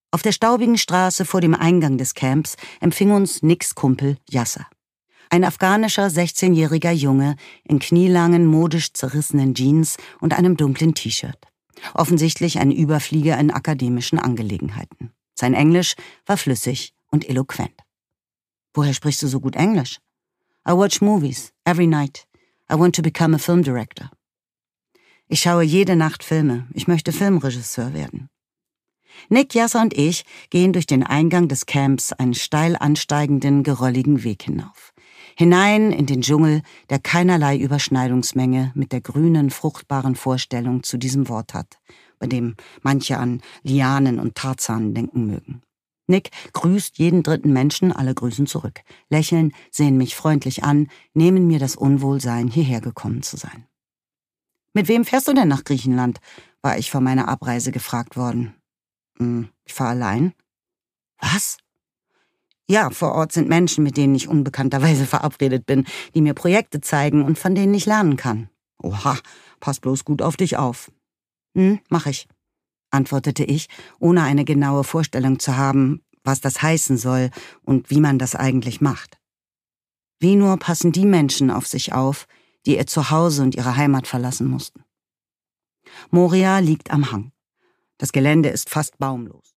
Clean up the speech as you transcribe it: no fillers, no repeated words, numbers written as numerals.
Auf der staubigen Straße vor dem Eingang des Camps empfing uns Nicks Kumpel Yasser. Ein afghanischer 16-jähriger Junge in knielangen, modisch zerrissenen Jeans und einem dunklen T-Shirt. Offensichtlich ein Überflieger in akademischen Angelegenheiten. Sein Englisch war flüssig und eloquent. »Woher sprichst du so gut Englisch?« »I watch movies, every night. I want to become a film director.« »Ich schaue jede Nacht Filme. Ich möchte Filmregisseur werden.« Nick, Yasser und ich gehen durch den Eingang des Camps einen steil ansteigenden, gerölligen Weg hinauf. Hinein in den Dschungel, der keinerlei Überschneidungsmenge mit der grünen, fruchtbaren Vorstellung zu diesem Wort hat, bei dem manche an Lianen und Tarzan denken mögen. Nick grüßt jeden dritten Menschen, alle grüßen zurück, lächeln, sehen mich freundlich an, nehmen mir das Unwohlsein, hierher gekommen zu sein. »Mit wem fährst du denn nach Griechenland?« war ich vor meiner Abreise gefragt worden. »Ich fahre allein.« »Was?« »Ja, vor Ort sind Menschen, mit denen ich unbekannterweise verabredet bin, die mir Projekte zeigen und von denen ich lernen kann.« »Oha, pass bloß gut auf dich auf.« Mach ich«, antwortete ich, ohne eine genaue Vorstellung zu haben, was das heißen soll und wie man das eigentlich macht. Wie nur passen die Menschen auf sich auf, die ihr Zuhause und ihre Heimat verlassen mussten. Moria liegt am Hang. Das Gelände ist fast baumlos.